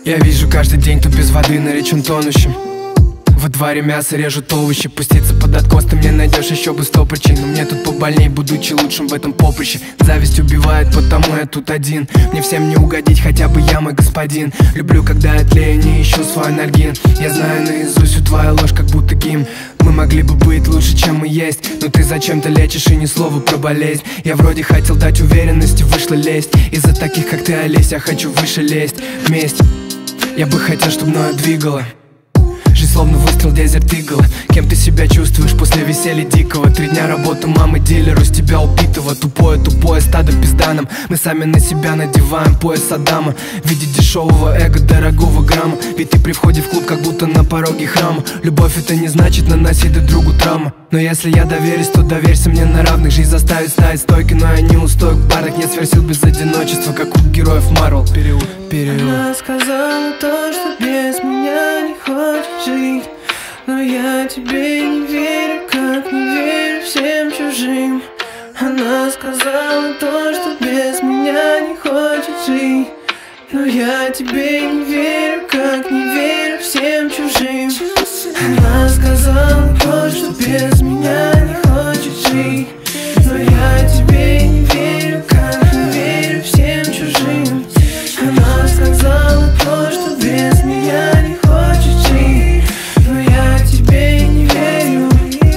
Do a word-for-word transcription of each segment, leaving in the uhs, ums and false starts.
Я вижу каждый день, кто без воды наречен тонущим. Во дворе мясо режут овощи. Пуститься под откос ты мне найдешь еще бы сто причин. Но мне тут побольней, будучи лучшим в этом поприще. Зависть убивает, потому я тут один. Мне всем не угодить, хотя бы я мой господин. Люблю, когда я тлею, не ищу свой анальгин. Я знаю наизусть всю твою ложь, как будто гимн. Мы могли бы быть лучше, чем мы есть, но ты зачем-то лечишь и ни слова про болезнь. Я вроде хотел дать уверенности, вышла лезть. Из-за таких, как ты, Олесь, я хочу выше лезть. Месть. Я бы хотел, чтобы мною двигала. Жизнь словно выстрел Desert Eagle. Кем ты себя чувствуешь после веселья дикого? Три дня работы мамы дилеру с тебя убитого. Тупое, тупое стадо пизданом. Мы сами на себя надеваем пояс Адама. В виде дешевого эго, дорогого грамма. Ведь ты при входе в клуб как будто на пороге храма. Любовь это не значит наносить друг другу травму. Но если я доверюсь, то доверься мне на равных. Жизнь заставит ставить стойки, но я не устою к парах. Нет сверхсил без одиночества, как у героев Марвел. Период, период. Она сказала то, что без меня не хочет жить. Но я тебе не верю, как не верю всем чужим. Она сказала то, что без меня не хочет жить. Но я тебе не верю, как не верю всем чужим. Она сказала то, что без меня не хочет жить. Но я тебе не верю, как не верю всем чужим. Она сказала то, что без меня не хочет жить. Но я тебе не верю.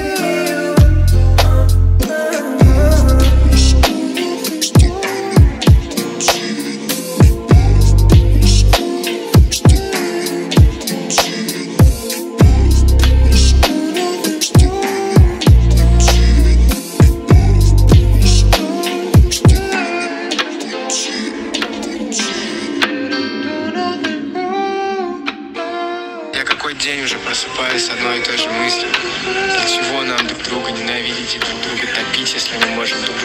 День уже просыпаюсь с одной и той же мыслью. Для чего нам друг друга ненавидеть и друг друга топить, если мы можем друг